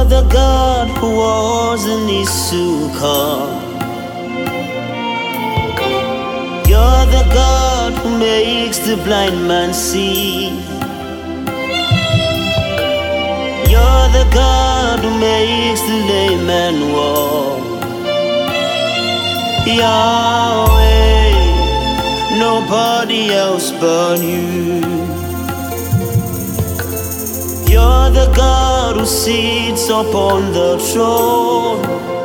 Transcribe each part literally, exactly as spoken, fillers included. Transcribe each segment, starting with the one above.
You're the God who was and is to come. You're the God who makes the blind man see. You're the God who makes the lame man walk. Yahweh, nobody else but you. You're the God who sits upon the throne.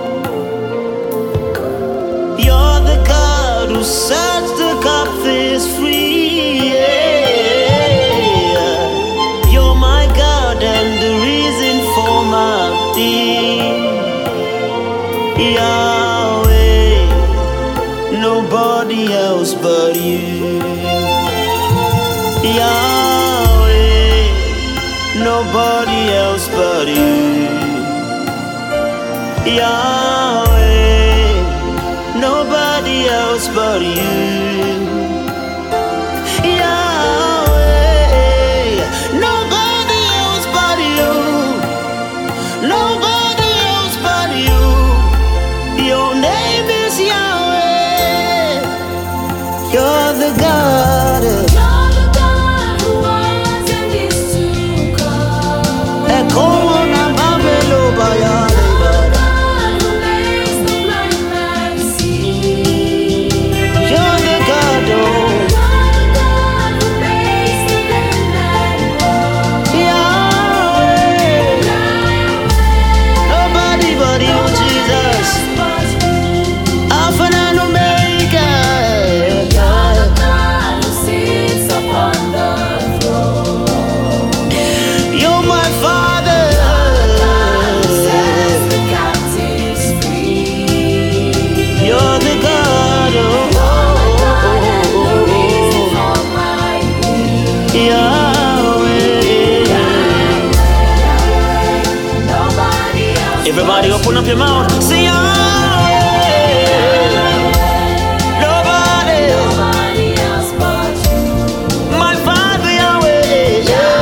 You're the God who sets the captives free. Yeah. You're my God and the reason for my being. Yahweh, nobody else but you. Yahweh, nobody else but you. Yahweh, nobody else but you. Yahweh, nobody else but you. Nobody else but you. Your name is Yahweh. You're the God. You're the God who was and is to come. Come on, I'm Babylon, by your You're the God who makes the blind man see. You're the God, oh. You're the God who makes the lame man walk. Yahweh, nobody but you, Jesus. Alpha and Omega. You're the God who sits upon the throne. You're my Father. God sets the captives free. You're the God, oh. God and the reason for my being. Yahweh. Nobody else. Everybody open up your mouth. Say Yahweh. Nobody. Nobody else but you. My Father, Yahweh.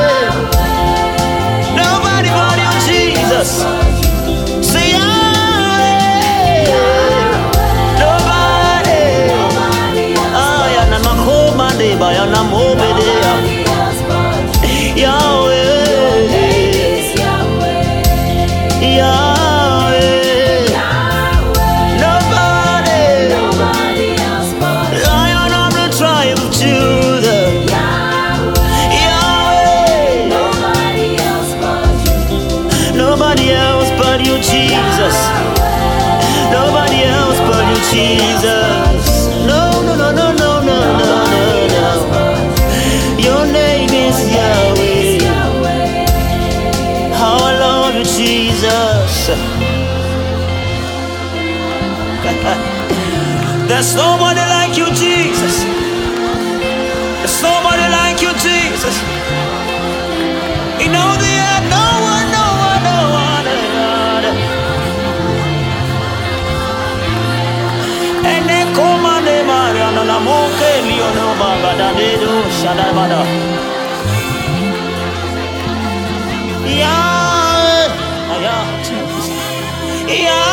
Nobody but you, Jesus. Say Yahweh. Nobody. Ah, ya na makoma de ba ya na mobe de ya. Nobody else but you. Yahweh. It's Yahweh. Yahweh. Nobody. Nobody else but you. Lion of the tribe of Judah. Yahweh. Nobody else but you. Nobody else but you, Jesus. Nobody else but you, Jesus. No, no, no, no, no, no, no, no, no. Your name is Yahweh. How I love you, Jesus. There's nobody like you, Jesus. There's nobody like you, Jesus. You know the earth, no one, no one, no one, no one. And they come and they marry on the moke, Leono Baba, they do Shadabada. Yeah, yeah, yeah.